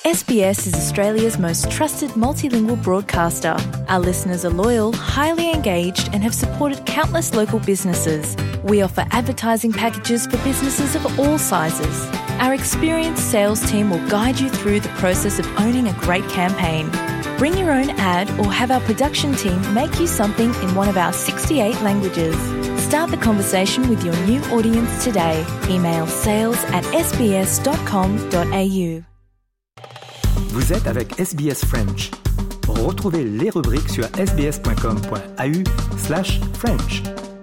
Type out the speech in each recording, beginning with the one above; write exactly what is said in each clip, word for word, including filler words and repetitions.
S B S is Australia's most trusted multilingual broadcaster. Our listeners are loyal, highly engaged, and have supported countless local businesses. We offer advertising packages for businesses of all sizes. Our experienced sales team will guide you through the process of owning a great campaign. Bring your own ad or have our production team make you something in one of our sixty-eight languages. Start the conversation with your new audience today. Email sales at s b s dot com dot a u. Vous êtes avec S B S French. Retrouvez les rubriques sur s b s dot com dot a u slash French.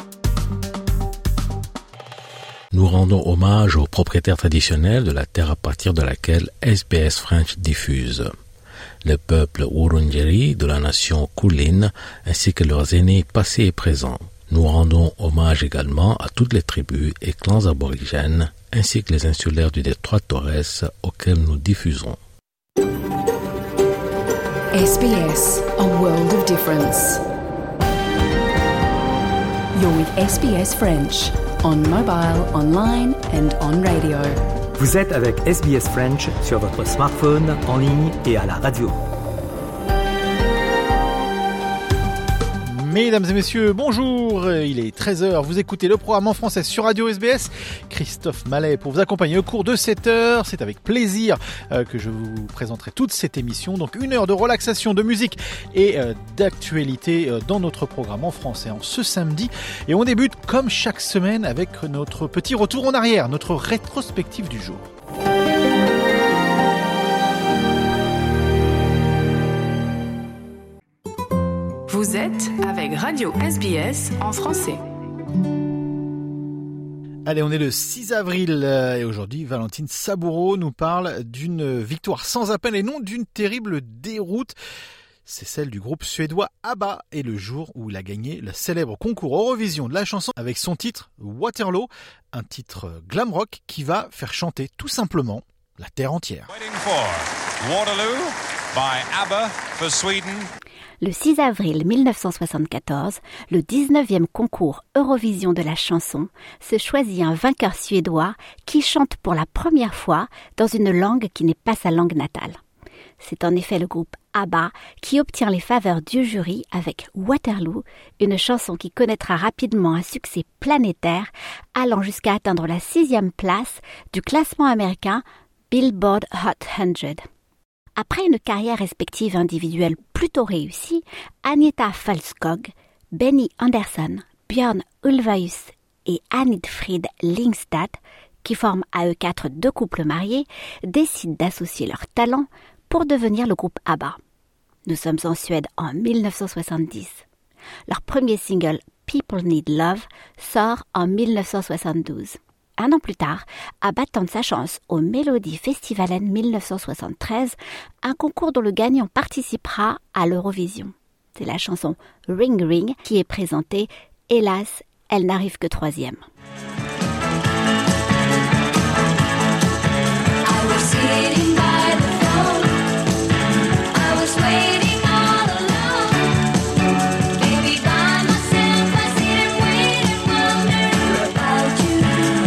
Nous rendons hommage aux propriétaires traditionnels de la terre à partir de laquelle S B S French diffuse. Le peuple Wurundjeri de la nation Kulin ainsi que leurs aînés passés et présents. Nous rendons hommage également à toutes les tribus et clans aborigènes ainsi que les insulaires du détroit Torres auxquels nous diffusons. S B S, a world of difference. You're with S B S French, on mobile, online and on radio. Vous êtes avec S B S French sur votre smartphone, en ligne et à la radio. Mesdames et messieurs, bonjour, il est treize heures, vous écoutez le programme en français sur Radio S B S. Christophe Mallet pour vous accompagner au cours de cette heure. C'est avec plaisir euh, que je vous présenterai toute cette émission. Donc une heure de relaxation, de musique et euh, d'actualité euh, dans notre programme en français en ce samedi. Et on débute comme chaque semaine avec notre petit retour en arrière, notre rétrospective du jour. Vous êtes avec Radio S B S en français. Allez, on est le six avril et aujourd'hui, Valentine Saboureau nous parle d'une victoire sans appel et non d'une terrible déroute. C'est celle du groupe suédois ABBA et le jour où il a gagné le célèbre concours Eurovision de la chanson avec son titre Waterloo, un titre glam rock qui va faire chanter tout simplement la terre entière. Waiting for Waterloo by ABBA for Sweden. Le six avril mille neuf cent soixante-quatorze, le dix-neuvième concours Eurovision de la chanson se choisit un vainqueur suédois qui chante pour la première fois dans une langue qui n'est pas sa langue natale. C'est en effet le groupe ABBA qui obtient les faveurs du jury avec Waterloo, une chanson qui connaîtra rapidement un succès planétaire allant jusqu'à atteindre la sixième place du classement américain Billboard Hot cent. Après une carrière respective individuelle plutôt réussie, Agneta Falskog, Benny Andersson, Björn Ulvaeus et Annidfrid Lyngstad, qui forment à eux quatre deux couples mariés, décident d'associer leurs talents pour devenir le groupe ABBA. Nous sommes en Suède en mille neuf cent soixante-dix. Leur premier single, People Need Love, sort en mille neuf cent soixante-douze. Un an plus tard, ABBA tente sa chance au Melody Festivalen mille neuf cent soixante-treize, un concours dont le gagnant participera à l'Eurovision. C'est la chanson Ring Ring qui est présentée. Hélas, elle n'arrive que troisième. I was sitting by the phone. I was waiting all alone. Baby, by myself, I sit and wait and wonder about you.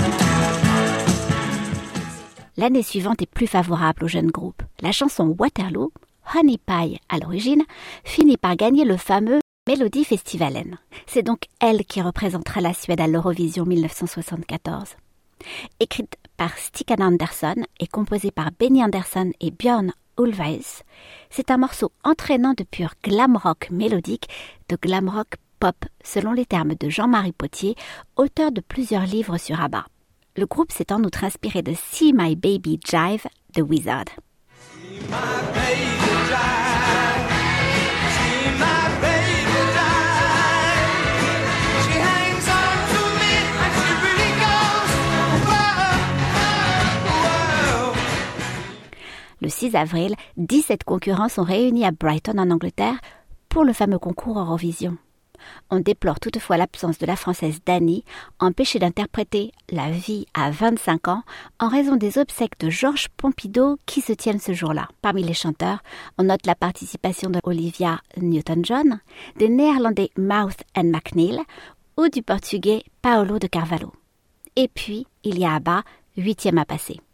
L'année suivante est plus favorable au jeune groupe. La chanson Waterloo, Honey Pie à l'origine, finit par gagner le fameux Melody Festivalen. C'est donc elle qui représentera la Suède à l'Eurovision mille neuf cent soixante-quatorze. Écrite par Stikkan Andersson et composée par Benny Andersson et Björn Ulvaeus, c'est un morceau entraînant de pur glam rock mélodique, de glam rock pop, selon les termes de Jean-Marie Potier, auteur de plusieurs livres sur ABBA. Le groupe s'est en outre inspiré de See My Baby Jive de Wizard. See my baby jive. See my baby jive. She hangs on to me and she really goes whoa, whoa, whoa. Le six avril, dix-sept concurrents sont réunis à Brighton en Angleterre pour le fameux concours Eurovision. On déplore toutefois l'absence de la Française Dany, empêchée d'interpréter La vie à vingt-cinq ans en raison des obsèques de Georges Pompidou qui se tiennent ce jour-là. Parmi les chanteurs, on note la participation de Olivia Newton-John, des Néerlandais Mouth and McNeil ou du Portugais Paulo de Carvalho. Et puis, il y a ABBA, huitième à passer.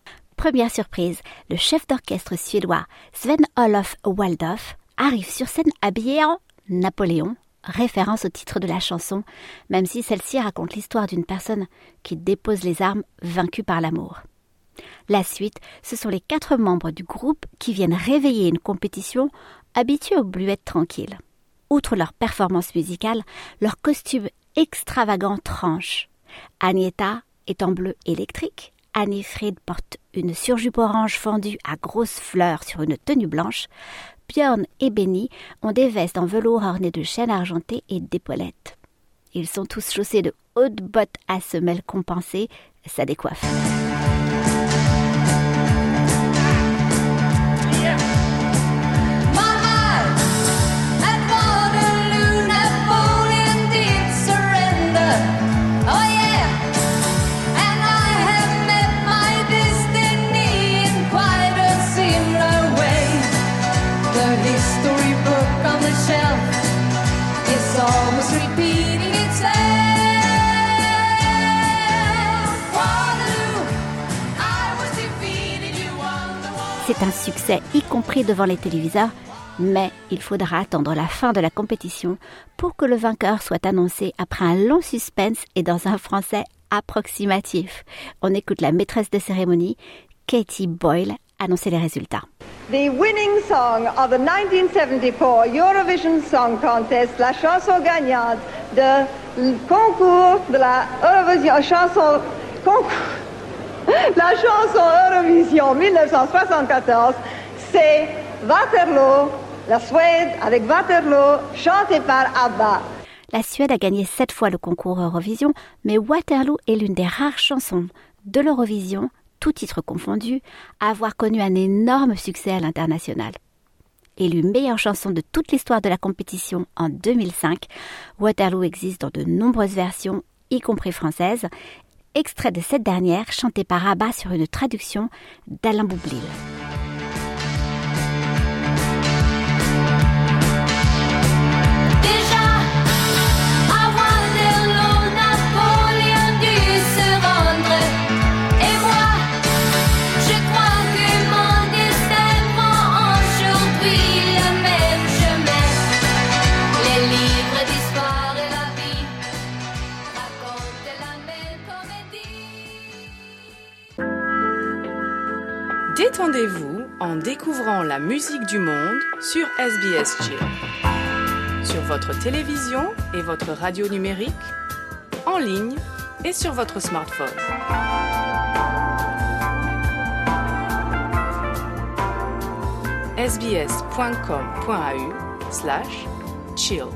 première surprise, le chef d'orchestre suédois Sven-Olof Waldorf arrive sur scène habillé en Napoléon, référence au titre de la chanson, même si celle-ci raconte l'histoire d'une personne qui dépose les armes vaincue par l'amour. La suite, ce sont les quatre membres du groupe qui viennent réveiller une compétition habituée aux bluettes tranquilles. Outre leur performance musicale, leur costume extravagant tranche. Agnetha est en bleu électrique, Anni-Frid porte une surjupe orange fendue à grosses fleurs sur une tenue blanche, Björn et Benny ont des vestes en velours ornées de chaînes argentées et d'épaulettes. Ils sont tous chaussés de hautes bottes à semelles compensées, ça décoiffe. C'est un succès, y compris devant les téléviseurs, mais il faudra attendre la fin de la compétition pour que le vainqueur soit annoncé après un long suspense et dans un français approximatif. On écoute la maîtresse de cérémonie, Katie Boyle, annoncer les résultats. The winning song of the nineteen seventy-four Eurovision Song Contest, la chanson gagnante de concours de la Eurovision chanson concours la chanson Eurovision dix-neuf cent soixante-quatorze, c'est Waterloo, la Suède avec Waterloo, chanté par ABBA. La Suède a gagné sept fois le concours Eurovision, mais Waterloo est l'une des rares chansons de l'Eurovision, tout titre confondu, à avoir connu un énorme succès à l'international. Élue meilleure chanson de toute l'histoire de la compétition en deux mille cinq, Waterloo existe dans de nombreuses versions, y compris françaises. Extrait de cette dernière, chanté par ABBA sur une traduction d'Alain Boublil. Détendez-vous en découvrant la musique du monde sur S B S Chill. Sur votre télévision et votre radio numérique, en ligne et sur votre smartphone. sbs.com.au slash chill.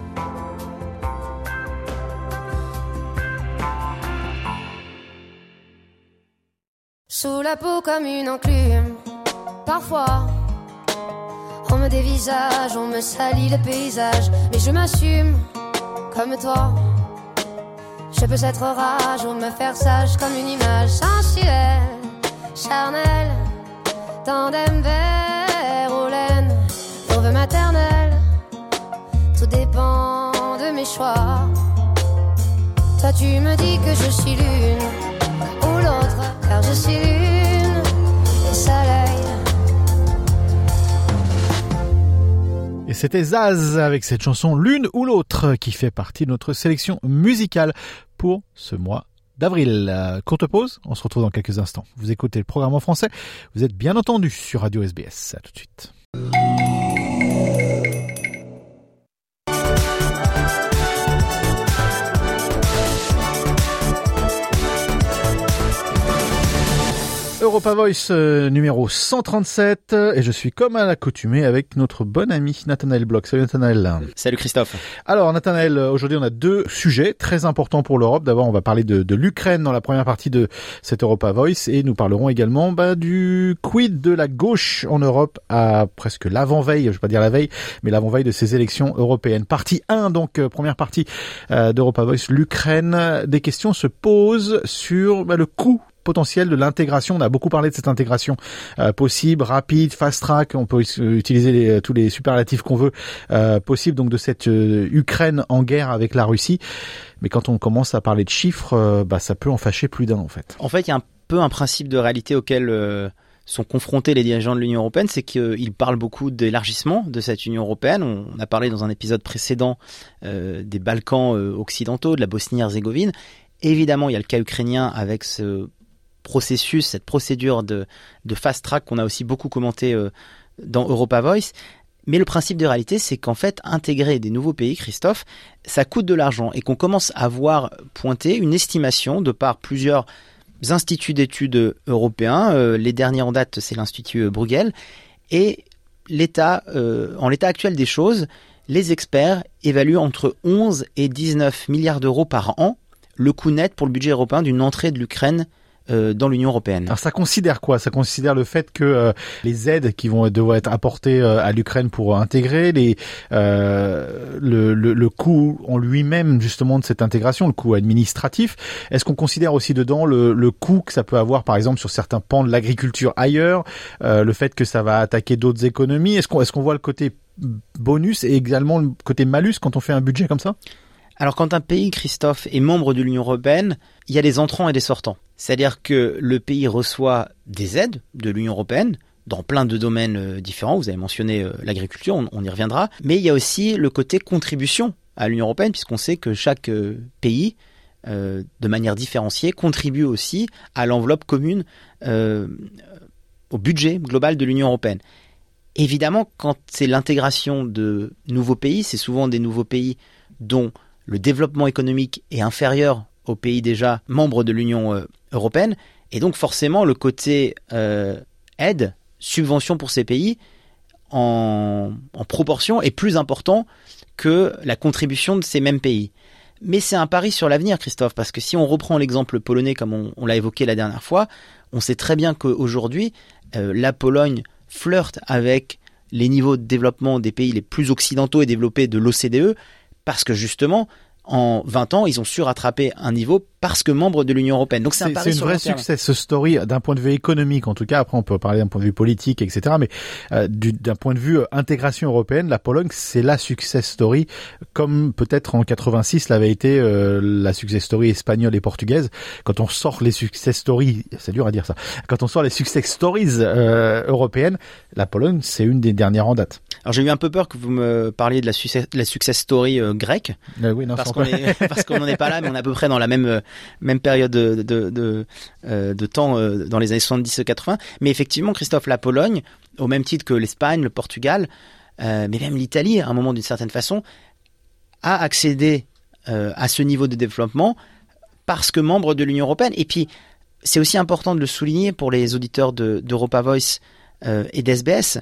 Sous la peau comme une enclume, parfois on me dévisage, on me salit le paysage, mais je m'assume comme toi. Je peux être rage ou me faire sage comme une image sensuelle, charnelle, tandem vert aux laines, fauve maternelle. Tout dépend de mes choix. Toi tu me dis que je suis l'une ou l'autre, car je suis lune et soleil. Et c'était Zaz avec cette chanson L'une ou l'autre qui fait partie de notre sélection musicale pour ce mois d'avril. Euh, courte pause, on se retrouve dans quelques instants. Vous écoutez le programme en français, vous êtes bien entendu sur Radio S B S. À tout de suite. Europa Voice euh, numéro cent trente-sept et je suis comme à l'accoutumée avec notre bon ami Nathanaël Bloch. Salut Nathanaël. Salut Christophe. Alors Nathanaël, aujourd'hui on a deux sujets très importants pour l'Europe. D'abord on va parler de, de l'Ukraine dans la première partie de cette Europa Voice et nous parlerons également bah, du quid de la gauche en Europe à presque l'avant-veille, je vais pas dire la veille, mais l'avant-veille de ces élections européennes. Partie un, donc euh, première partie euh, d'Europa Voice, l'Ukraine. Des questions se posent sur bah, le coût potentiel de l'intégration. On a beaucoup parlé de cette intégration euh, possible, rapide, fast track. On peut utiliser les, tous les superlatifs qu'on veut euh, possible. Donc de cette euh, Ukraine en guerre avec la Russie. Mais quand on commence à parler de chiffres, euh, bah ça peut en fâcher plus d'un en fait. En fait, il y a un peu un principe de réalité auquel euh, sont confrontés les dirigeants de l'Union européenne, c'est qu'ils parlent beaucoup d'élargissement de cette Union européenne. On a parlé dans un épisode précédent euh, des Balkans euh, occidentaux, de la Bosnie-Herzégovine. Évidemment, il y a le cas ukrainien avec ce processus, cette procédure de, de fast track qu'on a aussi beaucoup commenté euh, dans Europa Voice. Mais le principe de réalité, c'est qu'en fait, intégrer des nouveaux pays, Christophe, ça coûte de l'argent et qu'on commence à voir pointer une estimation de par plusieurs instituts d'études européens. Euh, les derniers en date, c'est l'Institut Bruegel. Et l'état, euh, en l'état actuel des choses, les experts évaluent entre onze et dix-neuf milliards d'euros par an le coût net pour le budget européen d'une entrée de l'Ukraine euh, dans l'Union européenne. Alors ça considère quoi? Ça considère le fait que euh, les aides qui vont devoir être apportées euh, à l'Ukraine pour intégrer, les, euh, le, le, le coût en lui-même justement de cette intégration, le coût administratif. Est-ce qu'on considère aussi dedans le, le coût que ça peut avoir par exemple sur certains pans de l'agriculture ailleurs, euh, le fait que ça va attaquer d'autres économies? Est-ce qu'on, est-ce qu'on voit le côté bonus et également le côté malus quand on fait un budget comme ça? Alors quand un pays, Christophe, est membre de l'Union européenne, il y a des entrants et des sortants. C'est-à-dire que le pays reçoit des aides de l'Union européenne dans plein de domaines différents. Vous avez mentionné l'agriculture, on, on y reviendra. Mais il y a aussi le côté contribution à l'Union européenne, puisqu'on sait que chaque pays, euh, de manière différenciée, contribue aussi à l'enveloppe commune, euh, au budget global de l'Union européenne. Évidemment, quand c'est l'intégration de nouveaux pays, c'est souvent des nouveaux pays dont le développement économique est inférieur aux pays déjà membres de l'Union euh, européenne. Et donc forcément, le côté euh, aide, subvention pour ces pays, en, en proportion, est plus important que la contribution de ces mêmes pays. Mais c'est un pari sur l'avenir, Christophe, parce que si on reprend l'exemple polonais comme on, on l'a évoqué la dernière fois, on sait très bien qu'aujourd'hui, euh, la Pologne flirte avec les niveaux de développement des pays les plus occidentaux et développés de l'O C D E, parce que justement, en vingt ans, ils ont su rattraper un niveau parce que membres de l'Union européenne. Donc c'est, c'est un pari c'est une sur vraie le terme. success story d'un point de vue économique, en tout cas. Après, on peut parler d'un point de vue politique, et cetera. Mais euh, du, d'un point de vue euh, intégration européenne, la Pologne, c'est la success story, comme peut-être en quatre-vingt-six l'avait été euh, la success story espagnole et portugaise. Quand on sort les success stories, c'est dur à dire ça. Quand on sort les success stories euh, européennes, la Pologne, c'est une des dernières en date. Alors j'ai eu un peu peur que vous me parliez de la success, la success story euh, grecque, euh, oui, non, parce qu'on est, parce qu'on n'en est pas là, mais on est à peu près dans la même euh, même période de de de, euh, de temps euh, dans les années soixante-dix quatre-vingts. Mais effectivement, Christophe, la Pologne, au même titre que l'Espagne, le Portugal, euh, mais même l'Italie, à un moment d'une certaine façon, a accédé euh, à ce niveau de développement parce que membre de l'Union européenne. Et puis c'est aussi important de le souligner pour les auditeurs de d'Europa Voice euh, et d'S B S.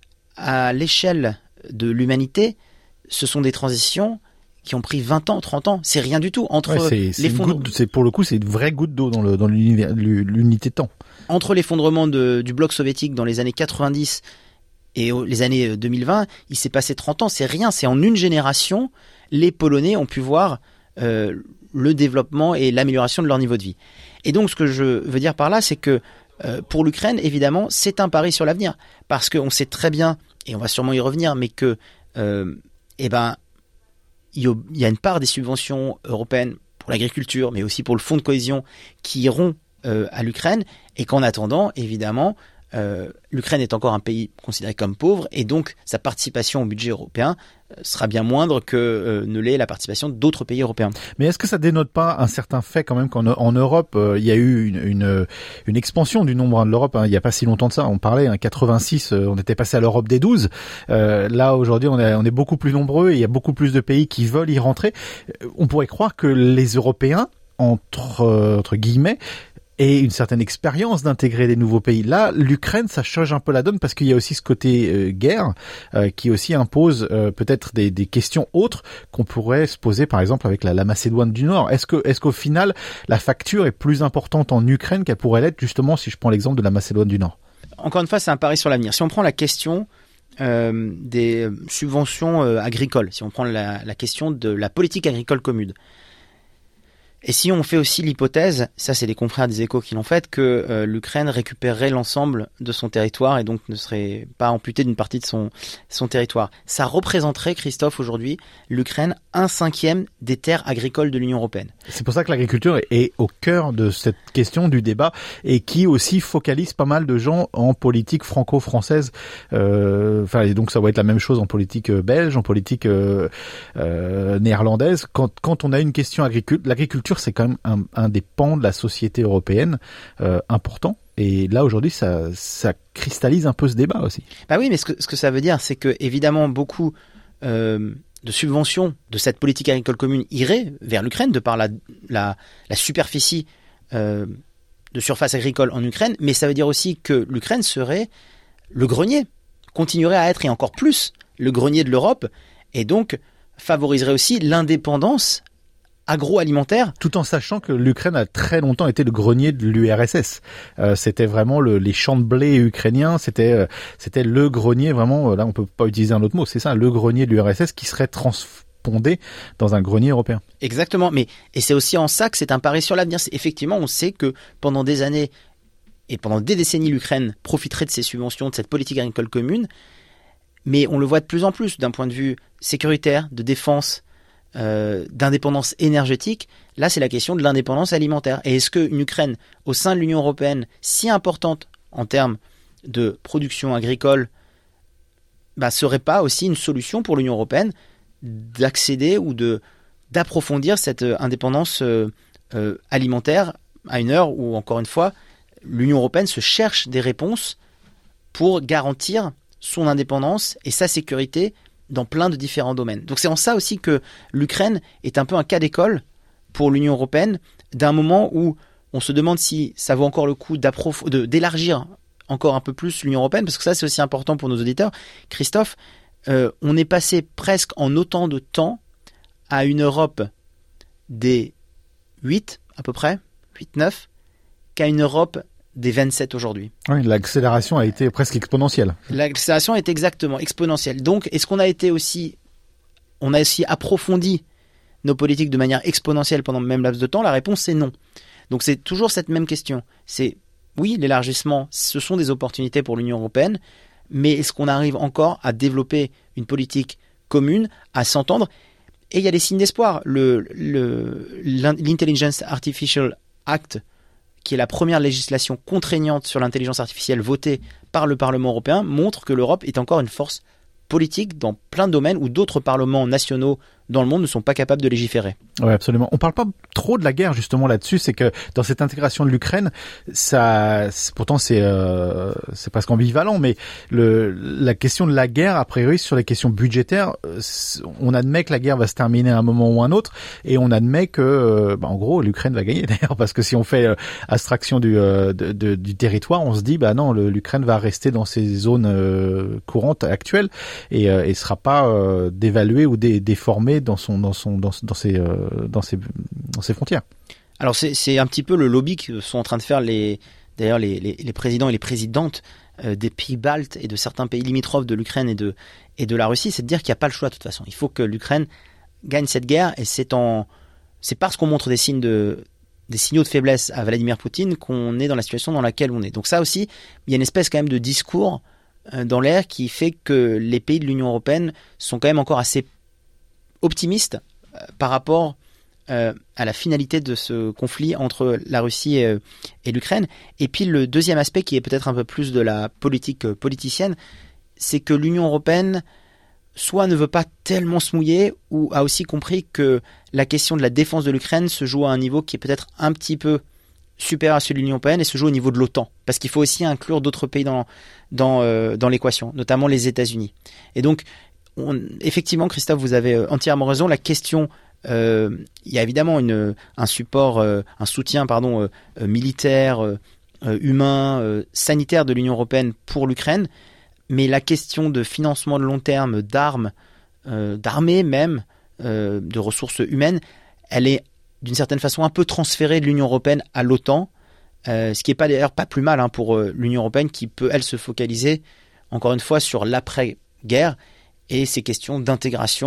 À l'échelle de l'humanité, ce sont des transitions qui ont pris vingt ans, trente ans. C'est rien du tout. Entre ouais, c'est, c'est l'effondrement... goutte, c'est pour le coup, c'est une vraie goutte d'eau dans, le, dans l'unité de temps. Entre l'effondrement de, du bloc soviétique dans les années quatre-vingt-dix et les années deux mille vingt, il s'est passé trente ans. C'est rien. C'est en une génération, les Polonais ont pu voir euh, le développement et l'amélioration de leur niveau de vie. Et donc, ce que je veux dire par là, c'est que Euh, pour l'Ukraine, évidemment, c'est un pari sur l'avenir, parce qu'on sait très bien, et on va sûrement y revenir, mais que, euh, eh ben, il y, y a une part des subventions européennes pour l'agriculture, mais aussi pour le fonds de cohésion, qui iront euh, à l'Ukraine, et qu'en attendant, évidemment, euh, l'Ukraine est encore un pays considéré comme pauvre, et donc sa participation au budget européen euh, sera bien moindre que euh, ne l'est la participation d'autres pays européens. Mais est-ce que ça dénote pas un certain fait quand même qu'en en Europe, euh, il y a eu une, une, une expansion du nombre hein, de l'Europe, hein, il n'y a pas si longtemps de ça, on parlait, hein, quatre-vingt-six, euh, on était passé à l'Europe des douze, euh, là aujourd'hui on est, on est beaucoup plus nombreux, et il y a beaucoup plus de pays qui veulent y rentrer. On pourrait croire que les Européens, entre, euh, entre guillemets, et une certaine expérience d'intégrer des nouveaux pays. Là, l'Ukraine, ça change un peu la donne parce qu'il y a aussi ce côté euh, guerre euh, qui aussi impose euh, peut-être des, des questions autres qu'on pourrait se poser, par exemple, avec la, la Macédoine du Nord. Est-ce que, est-ce qu'au final, la facture est plus importante en Ukraine qu'elle pourrait l'être, justement, si je prends l'exemple de la Macédoine du Nord? Encore une fois, c'est un pari sur l'avenir. Si on prend la question euh, des subventions euh, agricoles, si on prend la, la question de la politique agricole commune, Et si on fait aussi l'hypothèse, ça c'est les confrères des Échos qui l'ont fait, que euh, l'Ukraine récupérerait l'ensemble de son territoire et donc ne serait pas amputée d'une partie de son, son territoire. Ça représenterait, Christophe, aujourd'hui, l'Ukraine, un cinquième des terres agricoles de l'Union européenne. C'est pour ça que l'agriculture est au cœur de cette question du débat et qui aussi focalise pas mal de gens en politique franco-française. Euh, enfin, et donc ça va être la même chose en politique belge, en politique euh, euh, néerlandaise. Quand, quand on a une question agricole, l'agriculture c'est quand même un, un des pans de la société européenne euh, important. Et là aujourd'hui, ça, ça cristallise un peu ce débat aussi. Bah oui, mais ce que, ce que ça veut dire, c'est que évidemment beaucoup euh, de subventions de cette politique agricole commune iraient vers l'Ukraine de par la, la, la superficie euh, de surface agricole en Ukraine, mais ça veut dire aussi que l'Ukraine serait le grenier, continuerait à être et encore plus le grenier de l'Europe, et donc favoriserait aussi l'indépendance agroalimentaire. Tout en sachant que l'Ukraine a très longtemps été le grenier de l'U R S S. Euh, c'était vraiment le, les champs de blé ukrainiens, c'était euh, c'était le grenier vraiment, euh, là on peut pas utiliser un autre mot, c'est ça, le grenier de l'U R S S qui serait transpondé dans un grenier européen. Exactement, mais et c'est aussi en ça que c'est un pari sur l'avenir. C'est, effectivement, on sait que pendant des années et pendant des décennies, l'Ukraine profiterait de ces subventions, de cette politique agricole commune, mais on le voit de plus en plus d'un point de vue sécuritaire, de défense, Euh, d'indépendance énergétique. Là, c'est la question de l'indépendance alimentaire. Et est-ce qu'une Ukraine, au sein de l'Union européenne, si importante en termes de production agricole, bah, serait pas aussi une solution pour l'Union européenne d'accéder ou de d'approfondir cette indépendance euh, euh, alimentaire à une heure où, encore une fois, l'Union européenne se cherche des réponses pour garantir son indépendance et sa sécurité dans plein de différents domaines. Donc c'est en ça aussi que l'Ukraine est un peu un cas d'école pour l'Union européenne, d'un moment où on se demande si ça vaut encore le coup d'approf- de, d'élargir encore un peu plus l'Union européenne, parce que ça c'est aussi important pour nos auditeurs. Christophe, euh, on est passé presque en autant de temps à une Europe des huit à peu près, huit neuf, qu'à une Europe des vingt-sept aujourd'hui. Oui, l'accélération a été presque exponentielle. L'accélération est exactement exponentielle. Donc, est-ce qu'on a été aussi, on a aussi approfondi nos politiques de manière exponentielle pendant le même laps de temps? La réponse c'est non. Donc, c'est toujours cette même question. C'est oui, l'élargissement, ce sont des opportunités pour l'Union européenne, mais est-ce qu'on arrive encore à développer une politique commune, à s'entendre? Et il y a des signes d'espoir. Le, le, l'Intelligence Artificial Act, qui est la première législation contraignante sur l'intelligence artificielle votée par le Parlement européen, montre que l'Europe est encore une force politique dans plein de domaines où d'autres parlements nationaux dans le monde ne sont pas capables de légiférer. Oui, absolument. On parle pas trop de la guerre justement là-dessus, c'est que dans cette intégration de l'Ukraine, ça, c'est, pourtant c'est euh, c'est presque ambivalent, mais le la question de la guerre, a priori sur les questions budgétaires, on admet que la guerre va se terminer à un moment ou un autre, et on admet que, euh, bah, en gros, l'Ukraine va gagner d'ailleurs, parce que si on fait euh, abstraction du euh, de, de, du territoire, on se dit bah non, le, l'Ukraine va rester dans ses zones euh, courantes actuelles et euh, et sera pas euh, dévaluée ou dé, déformée dans son dans son dans, dans ses euh, dans ses dans ses frontières. Alors c'est c'est un petit peu le lobby que sont en train de faire les d'ailleurs les les, les présidents et les présidentes euh, des pays baltes et de certains pays limitrophes de l'Ukraine et de et de la Russie, c'est de dire qu'il n'y a pas le choix de toute façon. Il faut que l'Ukraine gagne cette guerre, et c'est en c'est parce qu'on montre des signes de des signaux de faiblesse à Vladimir Poutine qu'on est dans la situation dans laquelle on est. Donc ça aussi, il y a une espèce quand même de discours euh, dans l'air qui fait que les pays de l'Union européenne sont quand même encore assez optimiste euh, par rapport euh, à la finalité de ce conflit entre la Russie et, euh, et l'Ukraine. Et puis le deuxième aspect, qui est peut-être un peu plus de la politique euh, politicienne, c'est que l'Union européenne soit ne veut pas tellement se mouiller, ou a aussi compris que la question de la défense de l'Ukraine se joue à un niveau qui est peut-être un petit peu supérieur à celui de l'Union européenne, et se joue au niveau de l'OTAN, parce qu'il faut aussi inclure d'autres pays dans, dans, euh, dans l'équation, notamment les États-Unis. Et donc On, effectivement, Christophe, vous avez entièrement raison. La question, euh, il y a évidemment une, un support, euh, un soutien, pardon, euh, militaire, euh, humain, euh, sanitaire de l'Union européenne pour l'Ukraine, mais la question de financement de long terme, d'armes, euh, d'armées même, euh, de ressources humaines, elle est d'une certaine façon un peu transférée de l'Union européenne à l'OTAN, euh, ce qui n'est pas d'ailleurs pas plus mal hein, pour euh, l'Union européenne, qui peut elle se focaliser encore une fois sur l'après-guerre et ces questions d'intégration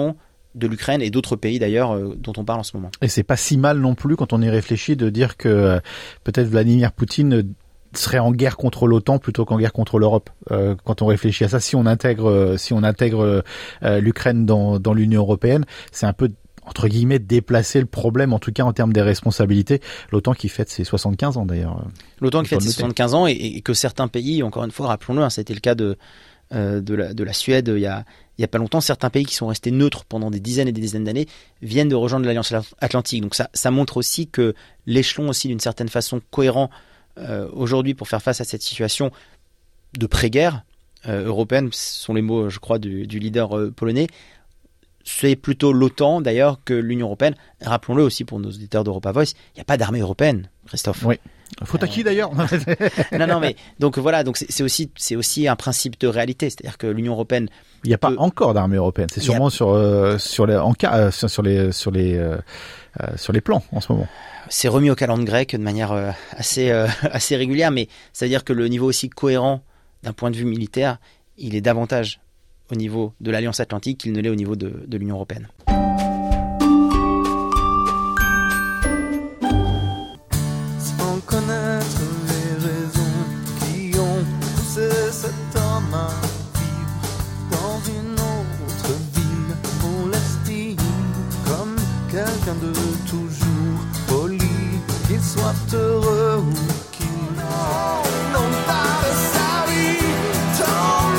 de l'Ukraine et d'autres pays d'ailleurs euh, dont on parle en ce moment. Et c'est pas si mal non plus quand on y réfléchit de dire que euh, peut-être Vladimir Poutine serait en guerre contre l'OTAN plutôt qu'en guerre contre l'Europe. Euh, quand on réfléchit à ça, si on intègre, euh, si on intègre euh, l'Ukraine dans, dans l'Union européenne, c'est un peu entre guillemets déplacer le problème, en tout cas en termes des responsabilités. L'OTAN qui fête ses soixante-quinze ans d'ailleurs. L'OTAN qui fête ses soixante-quinze ans et, et que certains pays, encore une fois, rappelons-le, hein, ça a été le cas de euh, de la de la Suède il y a il y a pas longtemps. Certains pays qui sont restés neutres pendant des dizaines et des dizaines d'années viennent de rejoindre l'Alliance Atlantique. Donc ça ça montre aussi que l'échelon aussi d'une certaine façon cohérent euh, aujourd'hui pour faire face à cette situation de pré-guerre euh, européenne, ce sont les mots, je crois, du, du leader euh, polonais. C'est plutôt l'OTAN d'ailleurs que l'Union européenne. Rappelons-le aussi pour nos auditeurs d'Europa Voice, il n'y a pas d'armée européenne, Christophe. Oui. Faute à qui d'ailleurs? Non, non, mais donc voilà, donc c'est, c'est aussi c'est aussi un principe de réalité, c'est-à-dire que l'Union européenne. Il n'y a pas peut... encore d'armée européenne. C'est sûrement a... sur euh, sur les en cas euh, sur les sur les euh, euh, sur les plans en ce moment. C'est remis au calendrier grec de manière euh, assez euh, assez régulière, mais ça veut dire que le niveau aussi cohérent d'un point de vue militaire, il est davantage au niveau de l'Alliance Atlantique qu'il ne l'est au niveau de, de l'Union européenne. Sans connaître les raisons qui ont poussé cet homme à vivre dans une autre ville, on l'estime comme quelqu'un de toujours poli, qu'il soit heureux ou qu'il n'en parle sa vie, tant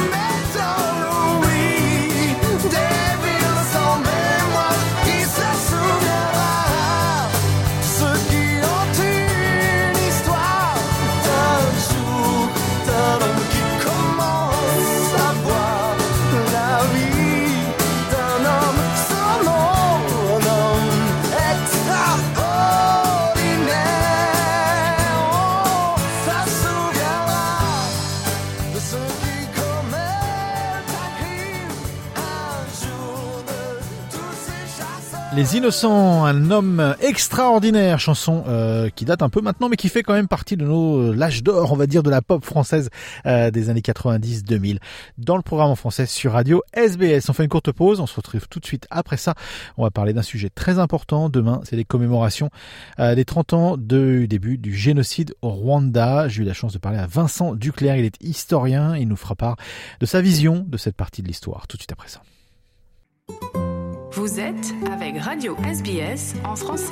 Les Innocents, un homme extraordinaire, chanson euh, qui date un peu maintenant, mais qui fait quand même partie de nos l'âge d'or, on va dire, de la pop française euh, des années quatre-vingt-dix deux mille. Dans le programme en français sur Radio S B S. On fait une courte pause, on se retrouve tout de suite après ça. On va parler d'un sujet très important. Demain, c'est les commémorations euh, des trente ans du début du génocide au Rwanda. J'ai eu la chance de parler à Vincent Duclerc, il est historien, il nous fera part de sa vision de cette partie de l'histoire. Tout de suite après ça. Vous êtes avec Radio S B S en français.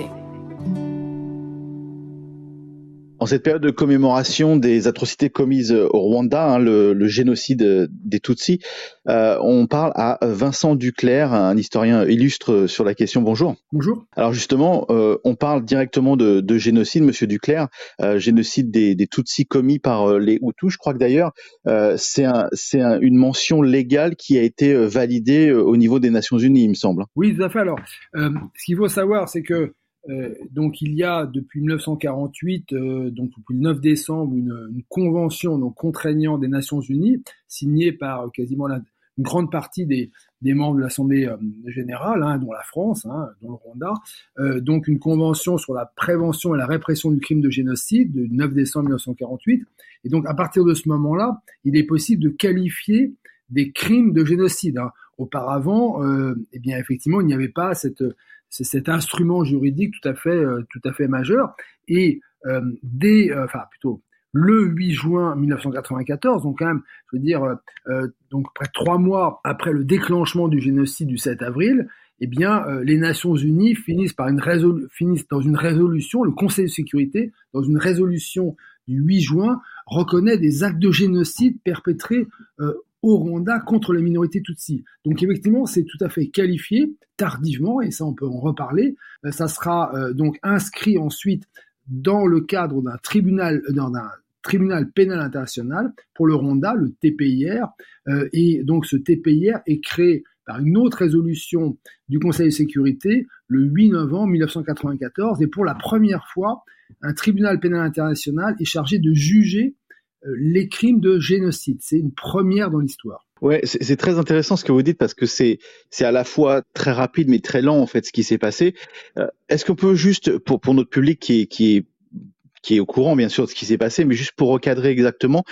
En cette période de commémoration des atrocités commises au Rwanda, hein, le, le génocide des Tutsis, euh, on parle à Vincent Duclerc, un historien illustre sur la question. Bonjour. Bonjour. Alors justement, euh, on parle directement de, de génocide, Monsieur Duclerc, euh, génocide des, des Tutsis commis par les Hutus. Je crois que d'ailleurs, euh, c'est, un, c'est un, une mention légale qui a été validée au niveau des Nations Unies, il me semble. Oui, tout à fait. Alors, euh, ce qu'il faut savoir, c'est que Euh, donc il y a depuis mille neuf cent quarante-huit, euh, donc depuis le neuf décembre, une, une convention donc contraignante des Nations Unies signée par euh, quasiment la, une grande partie des, des membres de l'Assemblée euh, générale, hein, dont la France, hein, dont le Rwanda. Euh, donc une convention sur la prévention et la répression du crime de génocide du neuf décembre mille neuf cent quarante-huit. Et donc à partir de ce moment-là, il est possible de qualifier des crimes de génocide. Hein. Auparavant, euh, eh bien effectivement, il n'y avait pas cette c'est cet instrument juridique tout à fait euh, tout à fait majeur et euh, dès euh, enfin plutôt le huit juin mille neuf cent quatre-vingt-quatorze, donc quand même je veux dire euh, donc près de trois mois après le déclenchement du génocide du sept avril, eh bien euh, les Nations Unies finissent par une résolu- finissent dans une résolution, le Conseil de sécurité dans une résolution du huit juin reconnaît des actes de génocide perpétrés euh, au Rwanda contre les minorités Tutsis. Donc effectivement, c'est tout à fait qualifié tardivement, et ça on peut en reparler. Euh, ça sera euh, donc inscrit ensuite dans le cadre d'un tribunal, euh, dans d'un tribunal pénal international pour le Rwanda, le T P I R, euh, et donc ce T P I R est créé par une autre résolution du Conseil de sécurité le huit novembre mille neuf cent quatre-vingt-quatorze, et pour la première fois, un tribunal pénal international est chargé de juger les crimes de génocide. C'est une première dans l'histoire. Ouais, c'est, c'est très intéressant ce que vous dites parce que c'est c'est à la fois très rapide mais très lent en fait ce qui s'est passé. Euh, est-ce qu'on peut juste pour pour notre public qui est qui est qui est au courant bien sûr de ce qui s'est passé, mais juste pour recadrer exactement,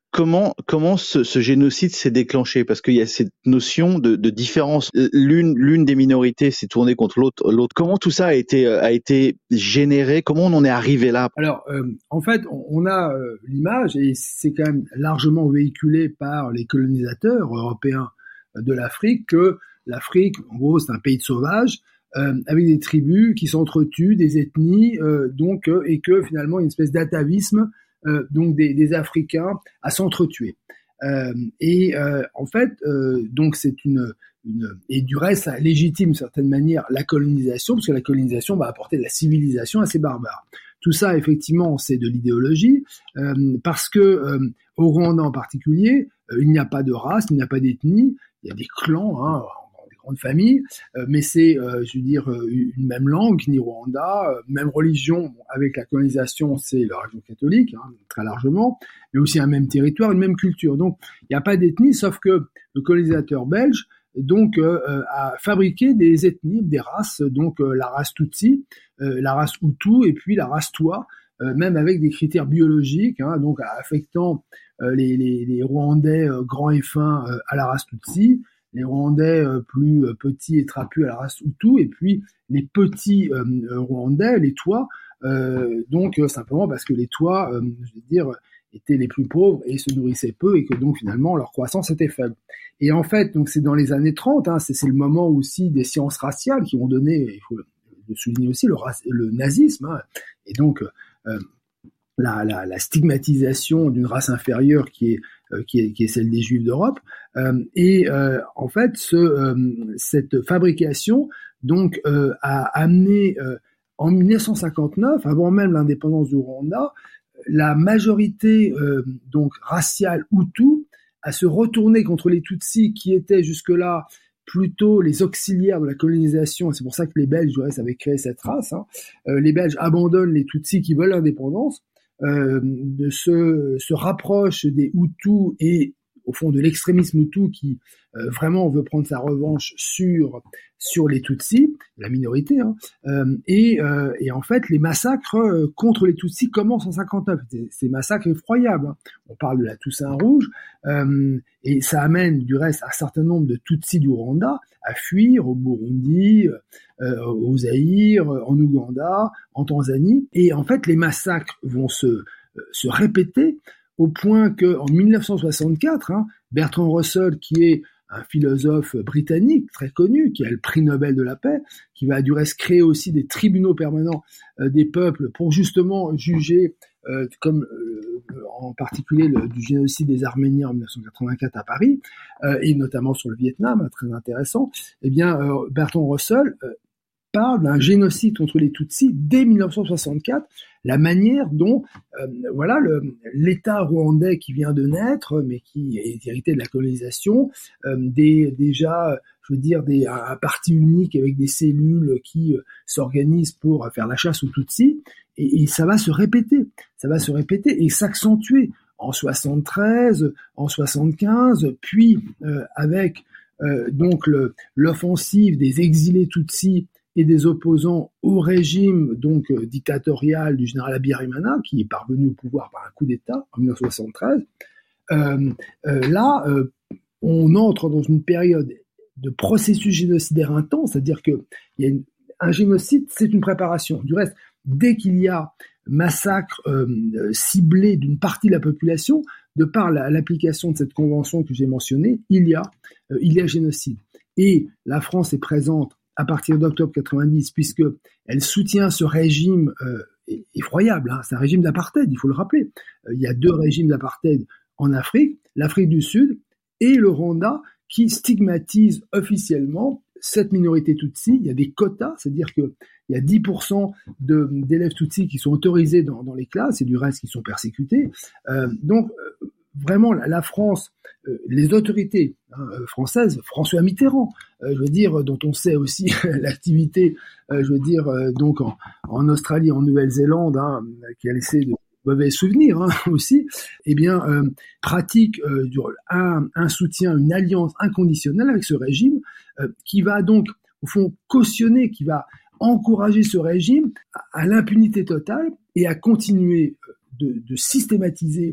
comment comment ce, ce génocide s'est déclenché? Parce qu'il y a cette notion de, de différence. L'une l'une des minorités s'est tournée contre l'autre. L'autre. Comment tout ça a été a été généré? Comment on en est arrivé là? Alors, euh, en fait, on a euh, l'image, et c'est quand même largement véhiculé par les colonisateurs européens de l'Afrique, que l'Afrique, en gros, c'est un pays de sauvages, euh, avec des tribus qui s'entretuent, des ethnies, euh, donc, euh, et que finalement, il y a une espèce d'atavisme euh, donc des, des Africains à s'entretuer. Euh, et euh, en fait, euh, donc c'est une, une et du reste, ça légitime d'une certaine manière la colonisation, parce que la colonisation va apporter de la civilisation à ces barbares. Tout ça, effectivement, c'est de l'idéologie, euh, parce que euh, au Rwanda en particulier, euh, il n'y a pas de race, il n'y a pas d'ethnie, il y a des clans, hein, des grandes familles, euh, mais c'est, euh, je veux dire, une même langue, Kinyarwanda, euh, même religion. Avec la colonisation, c'est la religion catholique, hein, très largement, mais aussi un même territoire, une même culture. Donc, il n'y a pas d'ethnie, sauf que le colonisateur belge donc euh, a fabriqué des ethnies, des races, donc euh, la race Tutsi, euh, la race Hutu et puis la race Twa, euh, même avec des critères biologiques, hein, donc affectant euh, les, les, les Rwandais euh, grands et fins euh, à la race Tutsi, les Rwandais euh, plus euh, petits et trapus à la race Hutu, et puis les petits euh, Rwandais, les Twa, euh, donc euh, simplement parce que les Twa, euh, je veux dire, étaient les plus pauvres et se nourrissaient peu, et que donc finalement leur croissance était faible. Et en fait, donc c'est dans les années trente, hein, c'est, c'est le moment aussi des sciences raciales qui ont donné, il faut le souligner aussi, le, le nazisme, hein, et donc euh, la, la, la stigmatisation d'une race inférieure qui est, euh, qui est, qui est celle des Juifs d'Europe. Euh, et euh, en fait, ce, euh, cette fabrication donc euh, a amené euh, en dix-neuf cent cinquante-neuf, avant même l'indépendance du Rwanda, la majorité euh, donc raciale Hutu à se retourner contre les Tutsis qui étaient jusque-là plutôt les auxiliaires de la colonisation. C'est pour ça que les Belges, du reste, avaient créé cette race. Hein. Euh, les Belges abandonnent les Tutsis qui veulent l'indépendance, euh, de se, se rapprochent des Hutus et au fond de l'extrémisme Hutu qui euh, vraiment veut prendre sa revanche sur sur les Tutsis, la minorité, hein, euh, et, euh, et en fait les massacres euh, contre les Tutsis commencent en cinquante-neuf. Ces, ces massacres effroyables. Hein. On parle de la Toussaint Rouge, euh, et ça amène du reste un certain nombre de Tutsis du Rwanda à fuir au Burundi, euh, au Zaïre, en Ouganda, en Tanzanie, et en fait les massacres vont se euh, se répéter au point que en dix-neuf cent soixante-quatre, hein, Bertrand Russell, qui est un philosophe britannique très connu, qui a le prix Nobel de la paix, qui va du reste créer aussi des tribunaux permanents euh, des peuples pour justement juger, euh, comme euh, en particulier le, du génocide des Arméniens en dix-neuf cent quatre-vingt-quatre à Paris, euh, et notamment sur le Vietnam, très intéressant. Eh bien, euh, Bertrand Russell euh, parle d'un génocide contre les Tutsis dès dix-neuf cent soixante-quatre, la manière dont euh, voilà le, l'État rwandais qui vient de naître, mais qui est hérité de la colonisation, euh, des, déjà, je veux dire, des, un parti unique avec des cellules qui euh, s'organisent pour faire la chasse aux Tutsis, et, et ça va se répéter, ça va se répéter et s'accentuer en soixante-treize, en soixante-quinze, puis euh, avec euh, donc le, l'offensive des exilés Tutsis et des opposants au régime donc euh, dictatorial du général Habyarimana, qui est parvenu au pouvoir par un coup d'État en dix-neuf cent soixante-treize. Euh, euh, là, euh, on entre dans une période de processus génocidaire intense, c'est-à-dire que il y a une, un génocide, c'est une préparation. Du reste, dès qu'il y a massacre euh, ciblé d'une partie de la population, de par la, l'application de cette convention que j'ai mentionnée, il y a, euh, il y a génocide. Et la France est présente à partir d'octobre quatre-vingt-dix, puisque elle soutient ce régime euh, effroyable, hein, c'est un régime d'apartheid, il faut le rappeler. Euh, il y a deux régimes d'apartheid en Afrique, l'Afrique du Sud et le Rwanda, qui stigmatisent officiellement cette minorité Tutsi. Il y a des quotas, c'est-à-dire qu'il y a dix pour cent de, d'élèves Tutsis qui sont autorisés dans, dans les classes, et du reste qui sont persécutés. Euh, donc, euh, vraiment, la, la France, euh, les autorités hein, françaises, François Mitterrand, euh, je veux dire, dont on sait aussi l'activité, euh, je veux dire, euh, donc en, en Australie, en Nouvelle-Zélande, hein, qui a laissé de mauvais souvenirs hein, aussi, eh bien, euh, pratique euh, un, un soutien, une alliance inconditionnelle avec ce régime, euh, qui va donc, au fond, cautionner, qui va encourager ce régime à, à l'impunité totale et à continuer de, de systématiser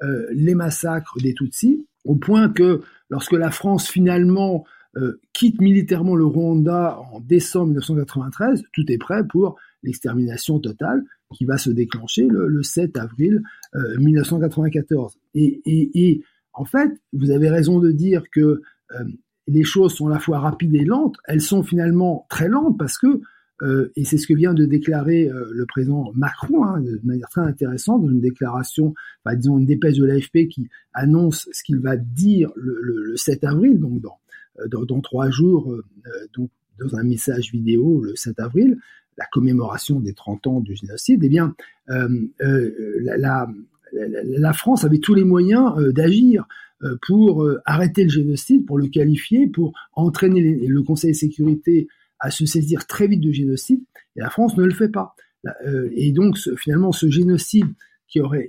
euh, les massacres des Tutsis, au point que lorsque la France finalement euh, quitte militairement le Rwanda en décembre mille neuf cent quatre-vingt-treize, tout est prêt pour l'extermination totale qui va se déclencher le, le sept avril euh, mille neuf cent quatre-vingt-quatorze. Et, et, et en fait, vous avez raison de dire que euh, les choses sont à la fois rapides et lentes. Elles sont finalement très lentes parce que, euh, et c'est ce que vient de déclarer euh, le président Macron, hein, de manière très intéressante, dans une déclaration, enfin, disons une dépêche de l'A F P qui annonce ce qu'il va dire le, le, le sept avril, donc dans, dans, dans trois jours, euh, donc dans un message vidéo le sept avril, la commémoration des trente ans du génocide. Eh bien, euh, euh, la, la, la, la France avait tous les moyens euh, d'agir pour arrêter le génocide, pour le qualifier, pour entraîner le Conseil de sécurité à se saisir très vite du génocide, et la France ne le fait pas. Et donc, finalement, ce génocide qui aurait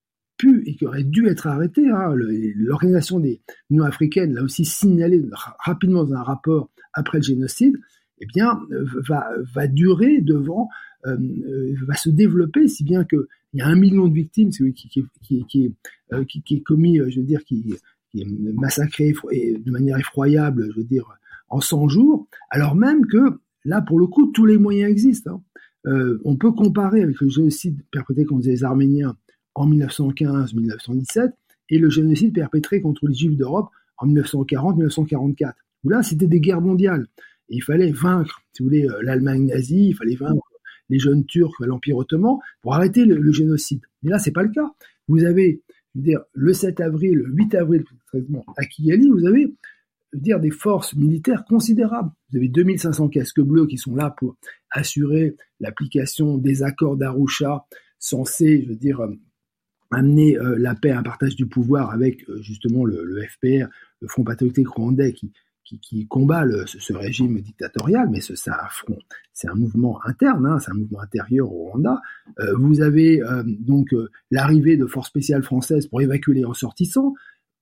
pu et qui aurait dû être arrêté, hein, l'Organisation des Unions africaines l'a aussi signalé rapidement dans un rapport après le génocide, eh bien, va, va durer devant, euh, va se développer, si bien que il y a un million de victimes qui, qui, qui, qui, qui, euh, qui, qui est commis, je veux dire, qui, qui est massacré de manière effroyable, je veux dire, en cent jours, alors même que, là, pour le coup, tous les moyens existent. Hein. Euh, on peut comparer avec le génocide perpétré contre les Arméniens en mille neuf cent quinze mille neuf cent dix-sept et le génocide perpétré contre les Juifs d'Europe en mille neuf cent quarante mille neuf cent quarante-quatre, où là, c'était des guerres mondiales. Et il fallait vaincre, si vous voulez, l'Allemagne nazie, il fallait vaincre les jeunes Turcs, l'Empire ottoman, pour arrêter le, le génocide. Mais là, c'est pas le cas. Vous avez, je veux dire, le sept avril, le huit avril, à Kigali, vous avez, je veux dire, des forces militaires considérables. Vous avez deux mille cinq cents casques bleus qui sont là pour assurer l'application des accords d'Arusha, censés, je veux dire, euh, amener euh, la paix, un partage du pouvoir avec euh, justement le, le F P R, le Front patriotique rwandais, qui Qui, qui combat le, ce, ce régime dictatorial, mais ce, c'est, un front, c'est un mouvement interne, hein, c'est un mouvement intérieur au Rwanda. Euh, vous avez euh, donc euh, l'arrivée de forces spéciales françaises pour évacuer les ressortissants.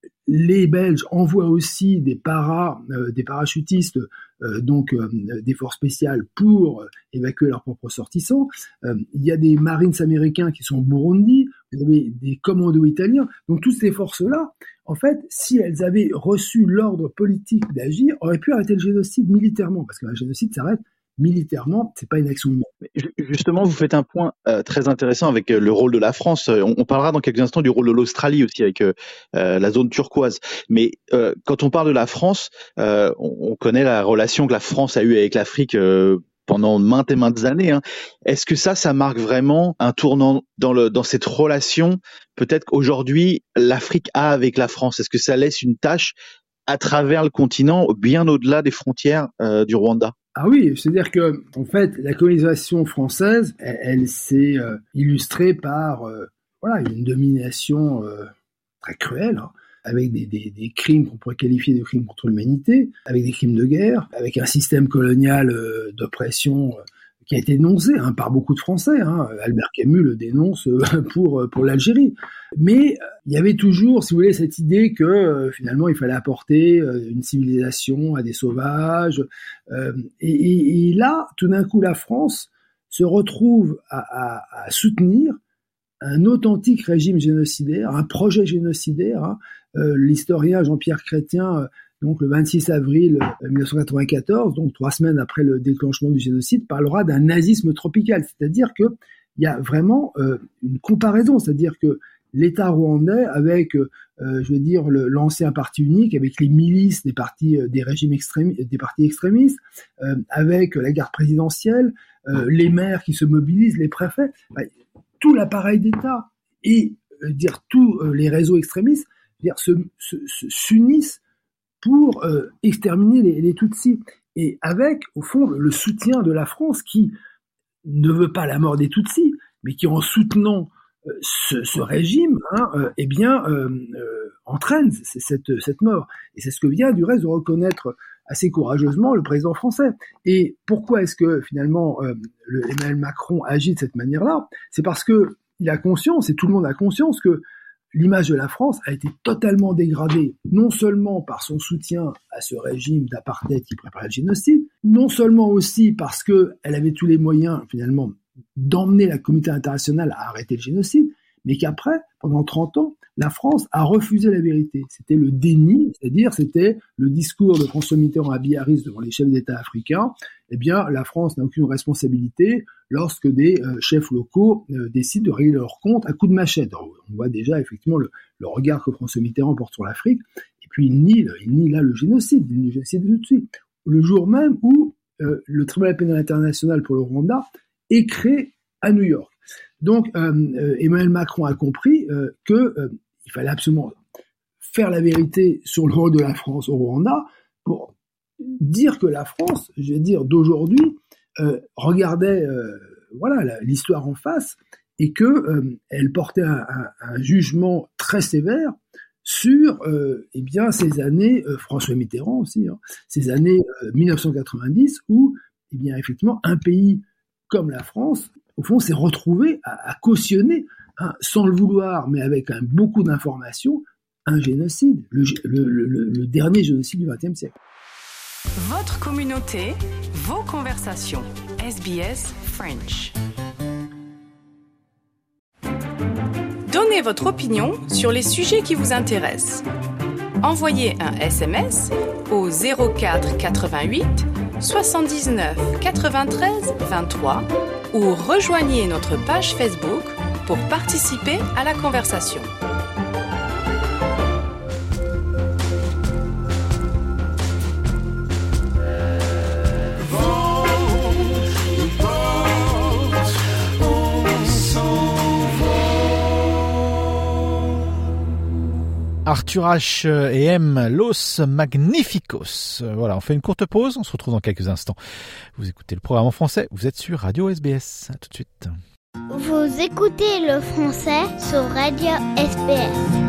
Les Belges envoient aussi des paras, euh, des parachutistes, euh, donc euh, des forces spéciales pour euh, évacuer leurs propres ressortissants. Euh, il y a des Marines américains qui sont au Burundi. Vous avez des commandos italiens. Donc toutes ces forces-là, en fait, si elles avaient reçu l'ordre politique d'agir, auraient pu arrêter le génocide militairement, parce qu'un génocide s'arrête militairement, c'est pas une action humaine. Justement, vous faites un point euh, très intéressant avec euh, le rôle de la France. On, on parlera dans quelques instants du rôle de l'Australie aussi avec euh, la zone turquoise. Mais euh, quand on parle de la France, euh, on, on connaît la relation que la France a eue avec l'Afrique euh, pendant maintes et maintes années. Hein. Est-ce que ça, ça marque vraiment un tournant dans, le, dans cette relation peut-être qu'aujourd'hui l'Afrique a avec la France? Est-ce que ça laisse une tâche à travers le continent, bien au-delà des frontières euh, du Rwanda? Ah oui, c'est-à-dire que en fait, la colonisation française, elle, elle s'est euh, illustrée par euh, voilà une domination euh, très cruelle, hein, avec des, des, des crimes qu'on pourrait qualifier de crimes contre l'humanité, avec des crimes de guerre, avec un système colonial euh, d'oppression euh, qui a été dénoncé hein, par beaucoup de Français. Hein. Albert Camus le dénonce euh, pour pour l'Algérie. Mais euh, il y avait toujours, si vous voulez, cette idée que euh, finalement il fallait apporter euh, une civilisation à des sauvages. Euh, et, et, et là, tout d'un coup, la France se retrouve à, à, à soutenir un authentique régime génocidaire, un projet génocidaire. Hein. Euh, l'historien Jean-Pierre Chrétien, euh, donc le vingt-six avril mille neuf cent quatre-vingt-quatorze, donc trois semaines après le déclenchement du génocide, parlera d'un nazisme tropical, c'est-à-dire que il y a vraiment euh, une comparaison, c'est-à-dire que l'État rwandais avec, euh, je veux dire, le, l'ancien parti unique, avec les milices des partis, des régimes extrémistes, des partis extrémistes, euh, avec la garde présidentielle, euh, les maires qui se mobilisent, les préfets, bah, tout l'appareil d'État et euh, dire tous euh, les réseaux extrémistes, dire se, se, se s'unissent pour euh, exterminer les, les Tutsis, et avec au fond le soutien de la France qui ne veut pas la mort des Tutsis, mais qui en soutenant euh, ce, ce régime, hein, euh, eh bien euh, euh, entraîne cette, cette mort. Et c'est ce que vient du reste de reconnaître assez courageusement le président français. Et pourquoi est-ce que finalement euh, le Emmanuel Macron agit de cette manière-là? C'est parce que il a conscience, et tout le monde a conscience, que l'image de la France a été totalement dégradée, non seulement par son soutien à ce régime d'apartheid qui préparait le génocide, non seulement aussi parce qu'elle avait tous les moyens finalement d'emmener la communauté internationale à arrêter le génocide, mais qu'après, pendant trente ans, la France a refusé la vérité. C'était le déni, c'est-à-dire c'était le discours de François Mitterrand à Biarritz devant les chefs d'État africains. Eh bien, la France n'a aucune responsabilité lorsque des euh, chefs locaux euh, décident de régler leurs comptes à coups de machette. Alors, on voit déjà effectivement le, le regard que François Mitterrand porte sur l'Afrique, et puis il nie, il nie là le génocide, il nie le génocide tout de suite. Le jour même où euh, le tribunal pénal international pour le Rwanda est créé à New York. Donc, euh, euh, Emmanuel Macron a compris euh, que euh, il fallait absolument faire la vérité sur le rôle de la France au Rwanda pour dire que la France, je vais dire d'aujourd'hui, euh, regardait euh, voilà la, l'histoire en face et que euh, elle portait un, un, un jugement très sévère sur euh, eh bien ces années euh, François Mitterrand aussi, hein, ces années euh, dix-neuf cent quatre-vingt-dix où eh bien effectivement un pays comme la France au fond s'est retrouvé à, à cautionner, hein, sans le vouloir, mais avec quand même beaucoup d'informations, un génocide, le, le, le, le dernier génocide du vingtième siècle. Votre communauté, vos conversations. S B S French. Donnez votre opinion sur les sujets qui vous intéressent. Envoyez un S M S au zéro quatre quatre-vingt-huit soixante-dix-neuf quatre-vingt-treize vingt-trois ou rejoignez notre page Facebook pour participer à la conversation. Arthur H et M, Los Magnificos. Voilà, on fait une courte pause, on se retrouve dans quelques instants. Vous écoutez le programme en français, vous êtes sur Radio S B S. À tout de suite. Vous écoutez le français sur Radio S B S.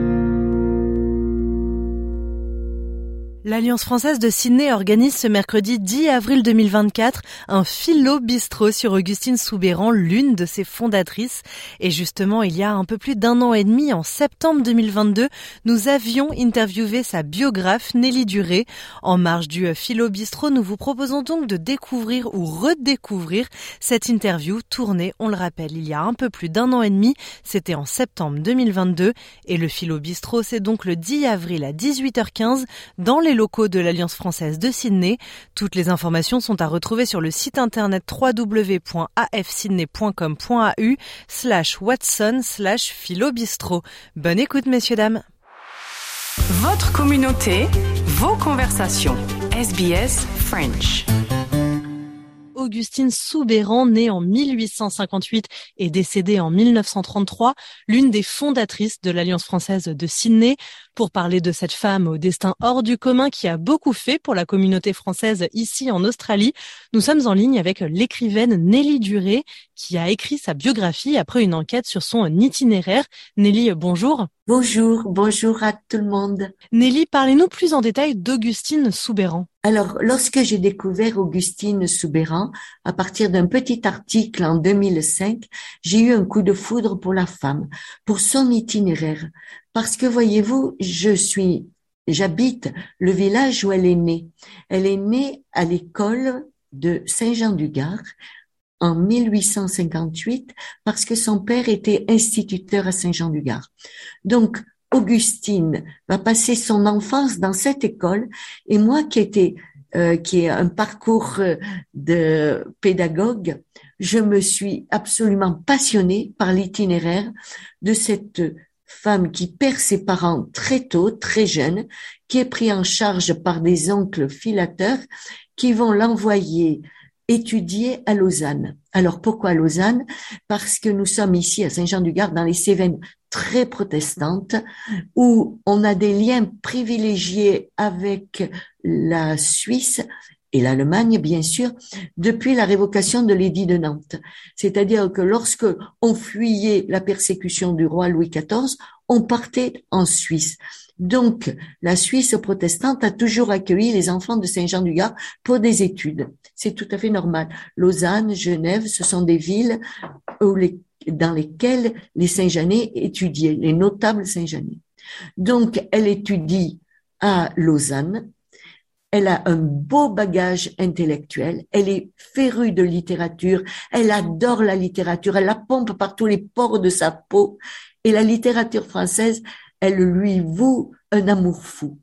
L'Alliance française de Sydney organise ce mercredi dix avril deux mille vingt-quatre un philo bistrot sur Augustine Soubeyran, l'une de ses fondatrices. Et justement, il y a un peu plus d'un an et demi, en septembre deux mille vingt-deux, nous avions interviewé sa biographe Nelly Duré. En marge du philo bistrot, nous vous proposons donc de découvrir ou redécouvrir cette interview tournée, on le rappelle, il y a un peu plus d'un an et demi. C'était en septembre deux mille vingt-deux. Et le philo bistrot, c'est donc le dix avril à dix-huit heures quinze dans les locaux de l'Alliance française de Sydney. Toutes les informations sont à retrouver sur le site internet w w w point a f sydney point com point a u slash watson slash philobistro. Bonne écoute, messieurs, dames. Votre communauté, vos conversations. S B S French. Augustine Soubeyran, née en mille huit cent cinquante-huit et décédée en mille neuf cent trente-trois, l'une des fondatrices de l'Alliance française de Sydney. Pour parler de cette femme au destin hors du commun qui a beaucoup fait pour la communauté française ici en Australie, nous sommes en ligne avec l'écrivaine Nelly Duré qui a écrit sa biographie après une enquête sur son itinéraire. Nelly, bonjour. Bonjour, bonjour à tout le monde. Nelly, parlez-nous plus en détail d'Augustine Soubeyran. Alors, lorsque j'ai découvert Augustine Soubeyran, à partir d'un petit article en deux mille cinq, j'ai eu un coup de foudre pour la femme, pour son itinéraire. Parce que, voyez-vous, je suis, j'habite le village où elle est née. Elle est née à l'école de Saint-Jean-du-Gard en mille huit cent cinquante-huit parce que son père était instituteur à Saint-Jean-du-Gard. Donc, Augustine va passer son enfance dans cette école et moi qui étais, euh, qui est un parcours de pédagogue, je me suis absolument passionnée par l'itinéraire de cette femme qui perd ses parents très tôt, très jeune, qui est prise en charge par des oncles filateurs qui vont l'envoyer étudier à Lausanne. Alors pourquoi Lausanne? Parce que nous sommes ici à Saint-Jean-du-Gard dans les Cévennes très protestantes où on a des liens privilégiés avec la Suisse et l'Allemagne, bien sûr, depuis la révocation de l'édit de Nantes. C'est-à-dire que lorsque on fuyait la persécution du roi Louis quatorze, on partait en Suisse. Donc, la Suisse protestante a toujours accueilli les enfants de Saint-Jean-du-Gard pour des études. C'est tout à fait normal. Lausanne, Genève, ce sont des villes où les, dans lesquelles les Saint-Jeanais étudiaient, les notables Saint-Jeanais. Donc, elle étudie à Lausanne. Elle a un beau bagage intellectuel, elle est férue de littérature, elle adore la littérature, elle la pompe par tous les pores de sa peau, et la littérature française, elle lui voue un amour fou.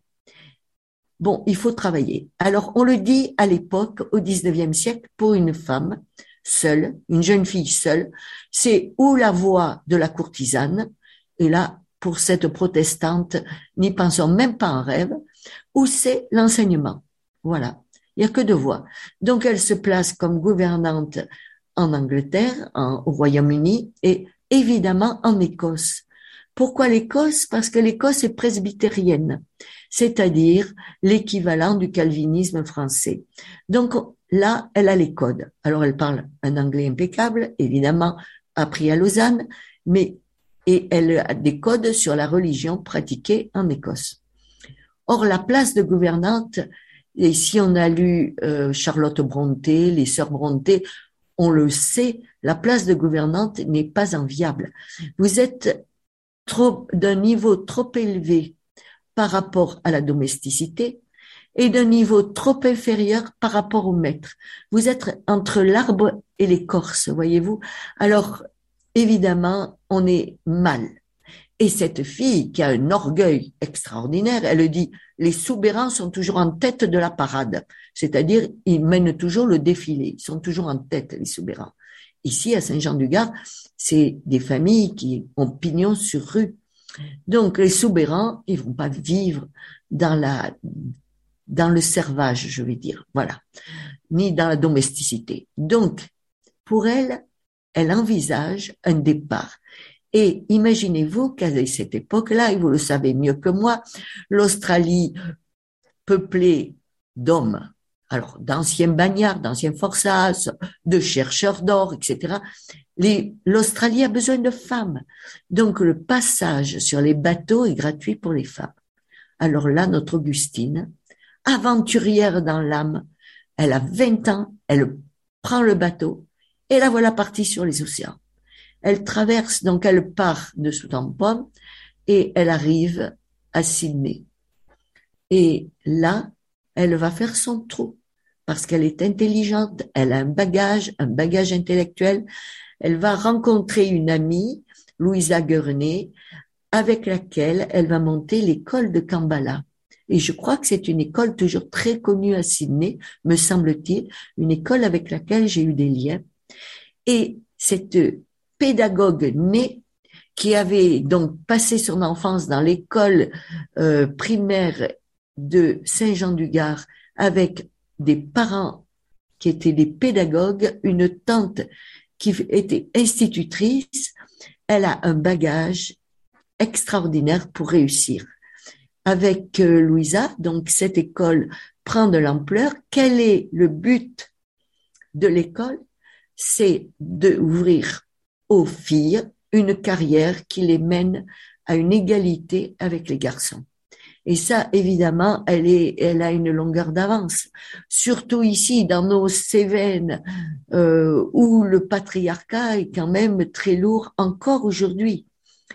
Bon, il faut travailler. Alors, on le dit à l'époque, au dix-neuvième siècle, pour une femme seule, une jeune fille seule, c'est ou la voie de la courtisane, et là, pour cette protestante, n'y pensons même pas en rêve, ou c'est l'enseignement. Voilà, il n'y a que deux voies. Donc, elle se place comme gouvernante en Angleterre, en, au Royaume-Uni, et évidemment en Écosse. Pourquoi l'Écosse? Parce que l'Écosse est presbytérienne, c'est-à-dire l'équivalent du calvinisme français. Donc là, elle a les codes. Alors elle parle un anglais impeccable, évidemment appris à Lausanne, mais et elle a des codes sur la religion pratiquée en Écosse. Or, la place de gouvernante, et si on a lu euh, Charlotte Brontë, les sœurs Brontë, on le sait, la place de gouvernante n'est pas enviable. Vous êtes trop d'un niveau trop élevé par rapport à la domesticité et d'un niveau trop inférieur par rapport au maître. Vous êtes entre l'arbre et l'écorce, voyez-vous. Alors, évidemment, on est mal. Et cette fille qui a un orgueil extraordinaire, elle dit, les soubérans sont toujours en tête de la parade. C'est-à-dire, ils mènent toujours le défilé. Ils sont toujours en tête, les soubérans. Ici, à Saint-Jean-du-Gard, c'est des familles qui ont pignon sur rue. Donc, les soubérans, ils vont pas vivre dans la, dans le servage, je vais dire. Voilà. Ni dans la domesticité. Donc, pour elle, elle envisage un départ. Et imaginez-vous qu'à cette époque-là, et vous le savez mieux que moi, l'Australie peuplée d'hommes, alors d'anciens bagnards, d'anciens forçats, de chercheurs d'or, et cetera. Les, L'Australie a besoin de femmes. Donc le passage sur les bateaux est gratuit pour les femmes. Alors là, notre Augustine, aventurière dans l'âme, elle a vingt ans, elle prend le bateau et la voilà partie sur les océans. Elle traverse, donc elle part de Southampton et elle arrive à Sydney. Et là, elle va faire son trou parce qu'elle est intelligente, elle a un bagage, un bagage intellectuel. Elle va rencontrer une amie, Louisa Gurney, avec laquelle elle va monter l'école de Kambala. Et je crois que c'est une école toujours très connue à Sydney, me semble-t-il, une école avec laquelle j'ai eu des liens. Et cette pédagogue née, qui avait donc passé son enfance dans l'école euh, primaire de Saint-Jean-du-Gard avec des parents qui étaient des pédagogues, une tante qui était institutrice, elle a un bagage extraordinaire pour réussir. Avec euh, Louisa, donc cette école prend de l'ampleur. Quel est le but de l'école? C'est d'ouvrir aux filles une carrière qui les mène à une égalité avec les garçons. Et ça, évidemment, elle est, elle a une longueur d'avance. Surtout ici, dans nos Cévennes, euh, où le patriarcat est quand même très lourd encore aujourd'hui.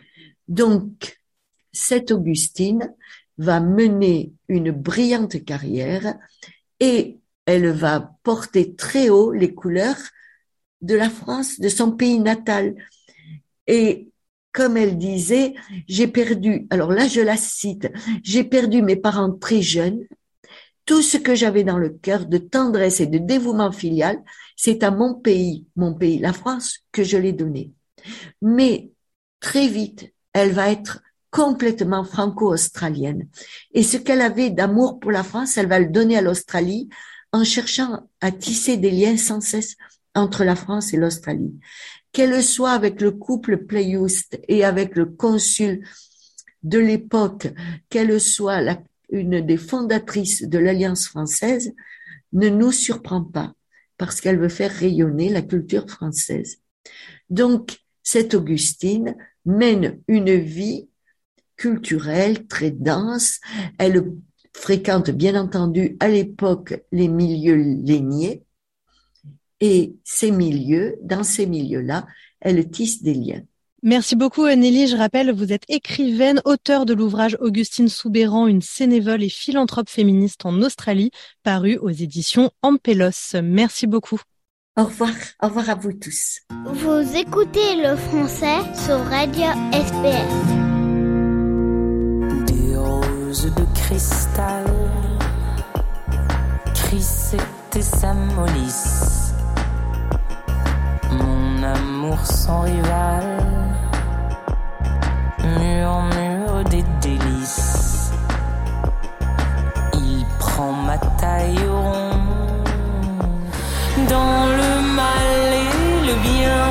Donc, cette Augustine va mener une brillante carrière et elle va porter très haut les couleurs de la France, de son pays natal. Et comme elle disait, j'ai perdu, alors là je la cite, j'ai perdu mes parents très jeunes, tout ce que j'avais dans le cœur de tendresse et de dévouement filial, c'est à mon pays, mon pays, la France, que je l'ai donné. Mais très vite, elle va être complètement franco-australienne. Et ce qu'elle avait d'amour pour la France, elle va le donner à l'Australie en cherchant à tisser des liens sans cesse entre la France et l'Australie. Qu'elle soit avec le couple Playhoust et avec le consul de l'époque, qu'elle soit la, une des fondatrices de l'Alliance française, ne nous surprend pas, parce qu'elle veut faire rayonner la culture française. Donc, cette Augustine mène une vie culturelle très dense. Elle fréquente, bien entendu, à l'époque, les milieux lainiers. Et ces milieux, dans ces milieux-là, elle tisse des liens. Merci beaucoup Nelly. Je rappelle, vous êtes écrivaine, auteure de l'ouvrage Augustine Soubeyran, une sénévole et philanthrope féministe en Australie, paru aux éditions Ampélos. Merci beaucoup. Au revoir, au revoir à vous tous. Vous écoutez le français sur Radio S B S. Des roses de cristal, Chrysette et Samolis, mon amour sans rival, murmure des délices. Il prend ma taille ronde dans le mal et le bien.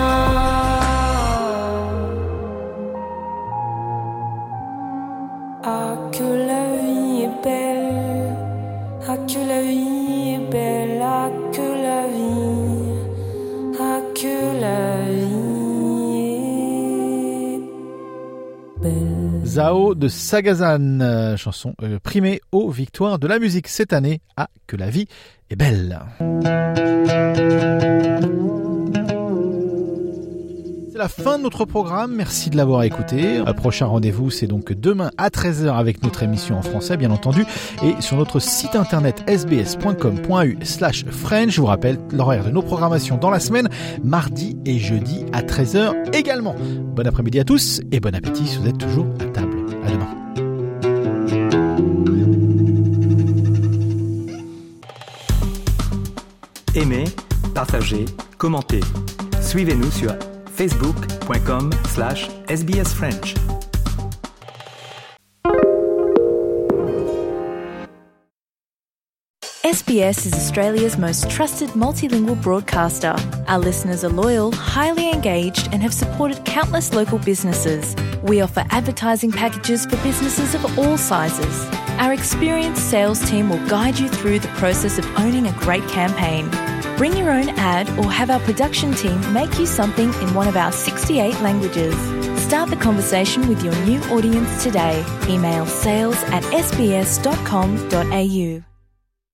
Ah que la vie est belle, ah que la vie est belle, ah que la vie, ah que la vie est belle. Zao de Sagazan, euh, chanson euh, primée aux victoires de la musique cette année. Ah que la vie est belle. C'est la fin de notre programme, merci de l'avoir écouté. Le prochain rendez-vous, c'est donc demain à treize heures avec notre émission en français, bien entendu, et sur notre site internet s b s point com point a u slash french. Je vous rappelle l'horaire de nos programmations dans la semaine, mardi et jeudi à treize heures également. Bon après-midi à tous et bon appétit si vous êtes toujours à table. À demain. Aimez, partagez, commentez. Suivez-nous sur facebook point com slash s b s french. S B S is Australia's most trusted multilingual broadcaster. Our listeners are loyal, highly engaged, and have supported countless local businesses. We offer advertising packages for businesses of all sizes. Our experienced sales team will guide you through the process of owning a great campaign. Bring your own ad or have our production team make you something in one of our sixty-eight languages. Start the conversation with your new audience today. Email sales at s b s dot com dot a u.